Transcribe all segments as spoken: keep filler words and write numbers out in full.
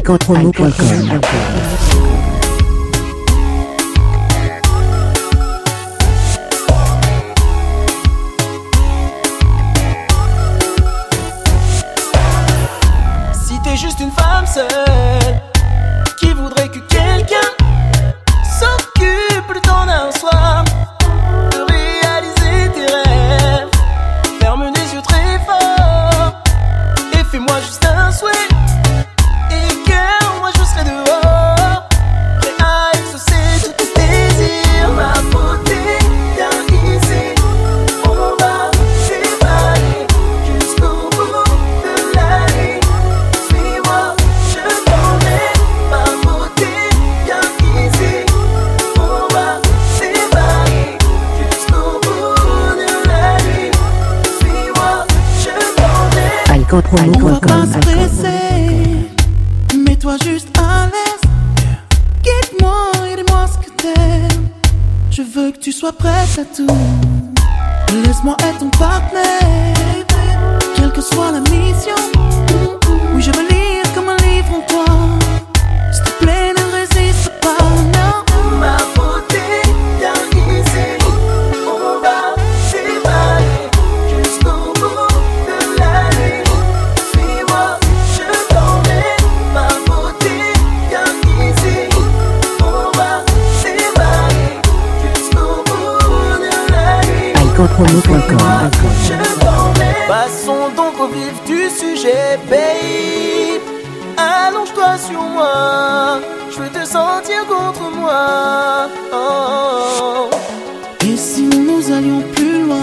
alcopromo point com. Si t'es juste une femme seule qui voudrait que quelqu'un s'occupe le temps d'un soir de réaliser tes rêves, ferme les yeux très fort et fais-moi juste un souhait. Et que moi je serai dehors, prêt à exaucer tous tes désirs. Ma beauté, viens ici, on va s'évader jusqu'au bout de la nuit. Suis-moi, je t'emmène. Ma beauté, viens ici, on va s'évader jusqu'au bout de la nuit. Suis-moi, je t'emmène. alcopromo point com. On va pas se presser, mets-toi juste à l'aise. Quitte-moi et dis-moi ce que t'aimes. Je veux que tu sois prête à tout. Laisse-moi être ton partenaire, quelle que soit la mission. Oui, je veux lire comme un livre en toi. S'il te plaît, ne résiste pas, non. Ma beauté, viens ici, on va s'évader jusqu'au bout de la nuit. Suis-moi, je t'emmène. Ma beauté, viens ici, on va s'évader jusqu'au bout de la nuit. alcopromo point com. Je t'emmène. Passons donc au vif du sujet, babe. Allonge-toi sur moi, je veux te sentir contre moi. Oh. Et si nous allions plus loin,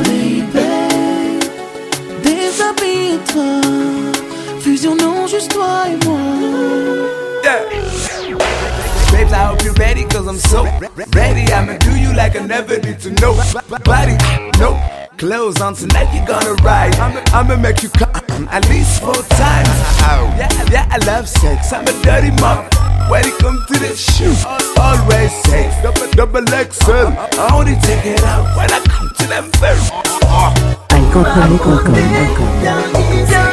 baby, déshabille-toi, fusionnons juste toi et moi. Yeah. Babes, I hope you're ready, cause I'm so ready. I'ma do you like I never need to know. Body, no clothes on tonight, you're gonna ride. I'ma, I'ma make you come at least four times. Yeah, yeah, I love sex, I'm a dirty mom. When it comes to this shoe, always safe. Double, double X L, I only take it out when I come to them first. alcopromo point com. Viens ici,